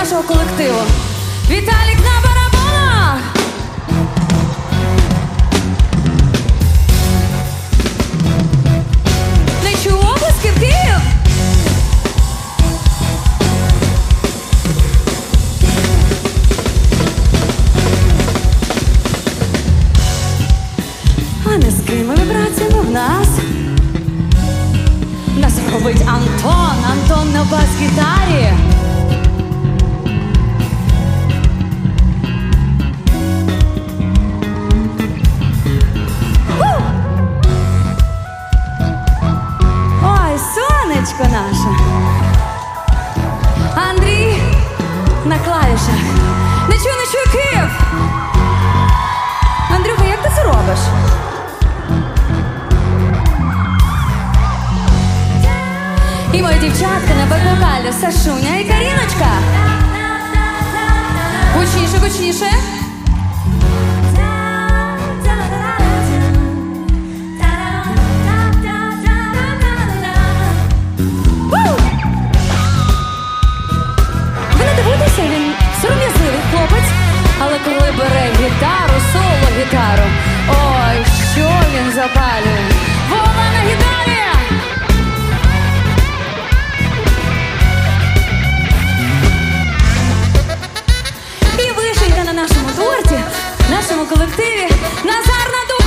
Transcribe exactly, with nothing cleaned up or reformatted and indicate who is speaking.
Speaker 1: нашого колективу. Віталік на барабанах! Не чую обласки в Київ! А не з кими вібраціями в нас. Нас робить Антон, Антон на бас-гітарі. Ой, сонечко наше. Андрій на клавішах. Не чую, не чую, Київ. Андрюха, як ти це робиш? І мої дівчатка на бек-вокалі Сашуня і Каріночка. Гучніше, гучніше. Ви не дивуйтеся, він сором'язливий хлопець, але коли бере гітару, соло-гітару, ой, що він запалює. Вова на гітарі! І вишенька на нашому торті, в нашому колективі Назар Надуй!